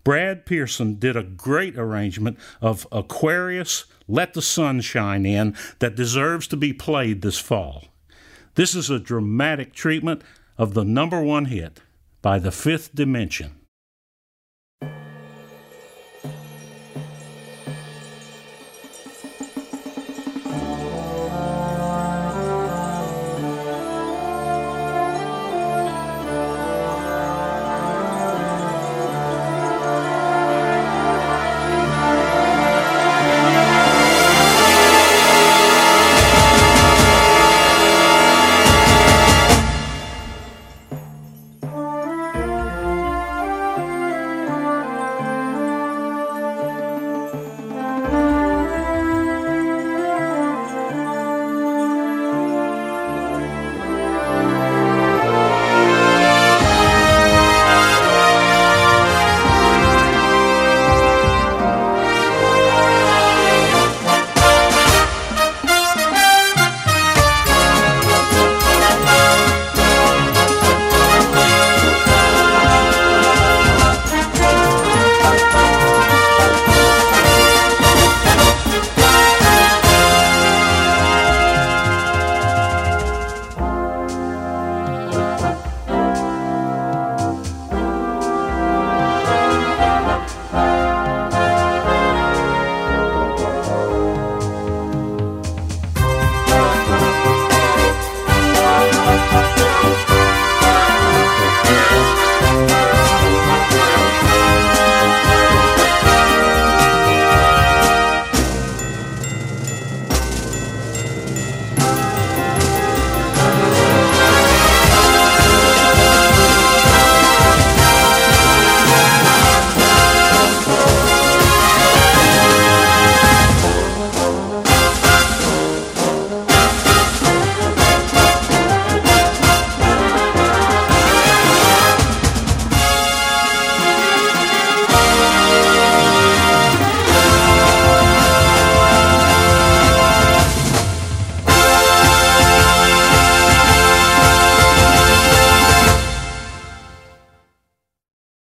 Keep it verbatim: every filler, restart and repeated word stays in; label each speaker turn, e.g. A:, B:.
A: Brad Pearson did a great arrangement of Aquarius, Let the Sun Shine In, that deserves to be played this fall. This is a dramatic treatment of the number one hit by The Fifth Dimension.